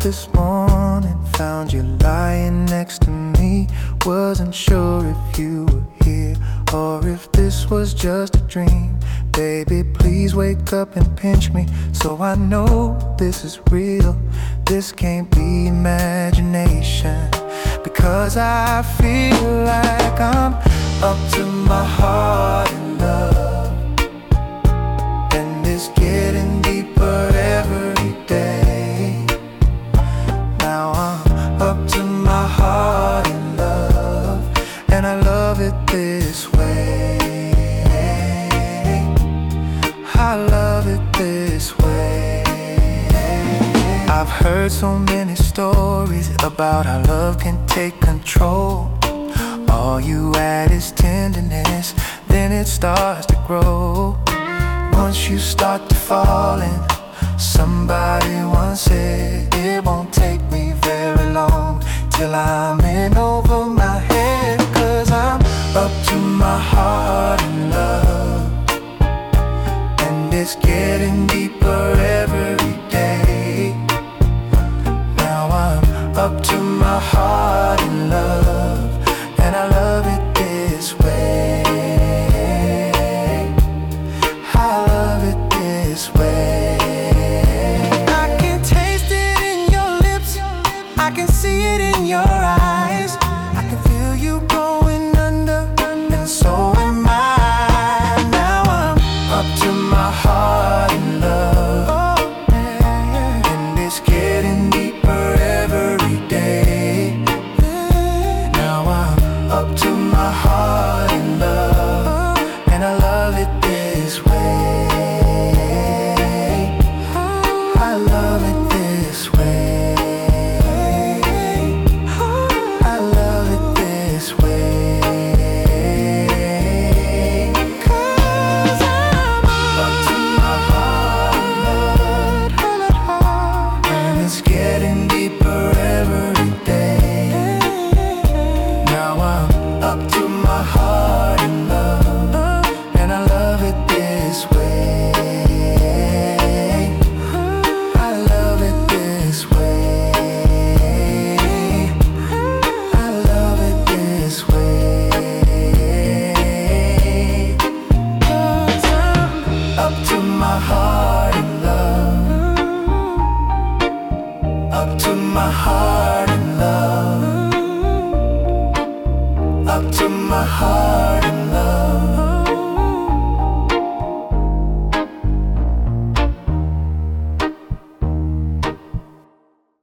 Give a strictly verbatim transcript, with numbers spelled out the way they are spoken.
this morning, found you lying next to me. Wasn't sure if you were here or if this was just a dream. Baby, please wake up and pinch me so I know this is real. This can't be imagination, because I feel like I'm up to my heart in love, and it's getting deeper every day. Now I'm up to my heart in love, and I love it this way. I love it this way. I've heard so many stories about how love can take control. All you add is tenderness, then it starts to grow. Once you start to fall in, somebody once said it won't take me very long till I'm in over my head. Cause I'm up to my heart in love, and it's getting deeper every day. Now I'm up to my heart in love, and I love it this way. I love it this way. I can taste it in your lips, I can see it in your eyes, I can feel you going under, and so am I. Now I'm up to my heart in love, and it's getting deeper every day. Now I'm up to my heart in love, and I love it this way. I love it this way. I love it this way. Cause I'm up to my heart in love, and it's getting deeper every day. Now I'm up to my heart in love, and I love it this way. I love it this way. I love it this way. Cause I'm up to my heart in love, up to my heart in love, up to my heart.